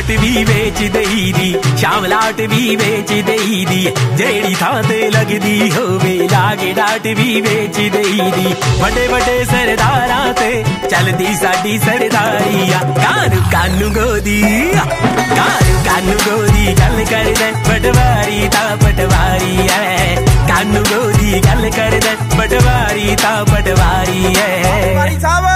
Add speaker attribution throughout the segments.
Speaker 1: लाट भी बेच दई दी शाम लाट भी बेच दई दी जेड़ी थां ते लगदी होवे लागे डाट भी बेच दई दी बड़े बड़े सरदारां ते चलदी साडी सरदारी आ कानू कानू गोदी गल कर दे पटवारी ता पटवारी है कानू गोदी गल कर दे पटवारी ता पटवारी है भाई साहब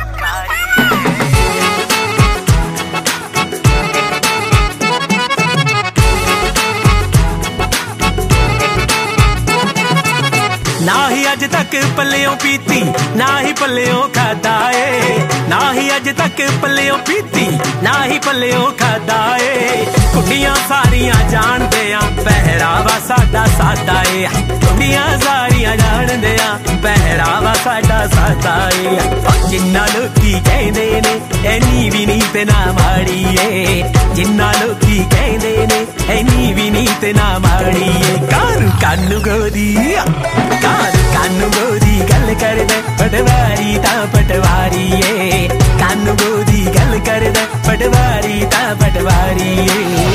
Speaker 1: ना ही अज तक पल्लियों पीती ना ही पल्लियों खादा ए ना ही अज तक पल्लियों पीती ना ही पल्लियों खादा ए कुड़ियां सारियां जानदे आ पहरावा साडा सादा ए कुड़ियां सारियां जानदे आ पहरावा साडा सादा ए जिन्ना लोकी कहंदे ने एनी भी नी ते ना माड़ी ए जिन्ना लोकी कहंदे ने एनी भी नी ते ना माड़ी ए कानू कानू गोदी कानू गोदी गल कर दे पटवारी ता पटवारी ए कानू गोदी गल कर दे पटवारी ता पटवारी ए